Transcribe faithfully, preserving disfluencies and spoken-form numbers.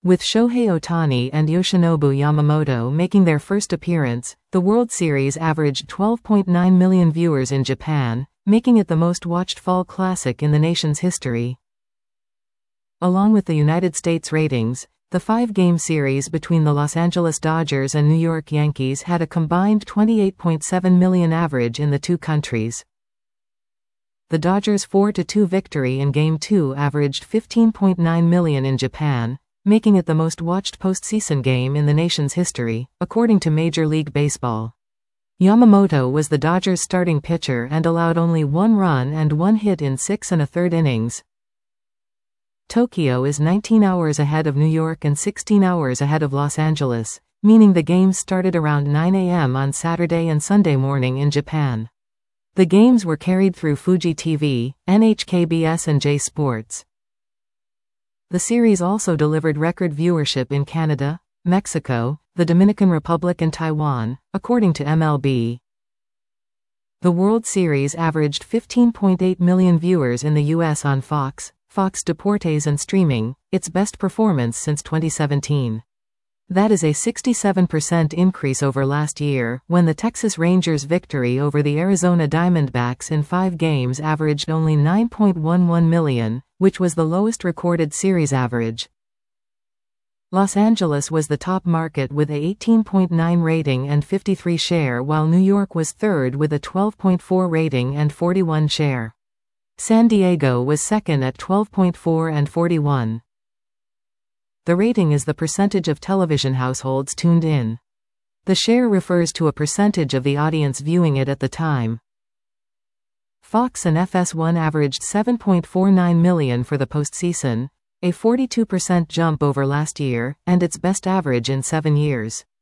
With Shohei Ohtani and Yoshinobu Yamamoto making their first appearance, the World Series averaged twelve point nine million viewers in Japan, making it the most watched fall classic in the nation's history. Along with the United States ratings, the five-game series between the Los Angeles Dodgers and New York Yankees had a combined twenty-eight point seven million average in the two countries. The Dodgers' four to two victory in Game two averaged fifteen point nine million in Japan, making it the most watched postseason game in the nation's history, according to Major League Baseball. Yamamoto was the Dodgers' starting pitcher and allowed only one run and one hit in six and a third innings. Tokyo is nineteen hours ahead of New York and sixteen hours ahead of Los Angeles, meaning the games started around nine a m on Saturday and Sunday morning in Japan. The games were carried through Fuji T V, N H K B S and J Sports. The series also delivered record viewership in Canada, Mexico, the Dominican Republic and Taiwan, according to M L B. The World Series averaged fifteen point eight million viewers in the U S on Fox, Fox Deportes and streaming, its best performance since twenty seventeen. That is a sixty-seven percent increase over last year, when the Texas Rangers' victory over the Arizona Diamondbacks in five games averaged only nine point one one million, which was the lowest recorded series average. Los Angeles was the top market with a eighteen point nine rating and fifty-three share, while New York was third with a twelve point four rating and forty-one share. San Diego was second at twelve point four and forty-one. The rating is the percentage of television households tuned in. The share refers to a percentage of the audience viewing it at the time. Fox and F S one averaged seven point four nine million for the postseason, a forty-two percent jump over last year, and its best average in seven years.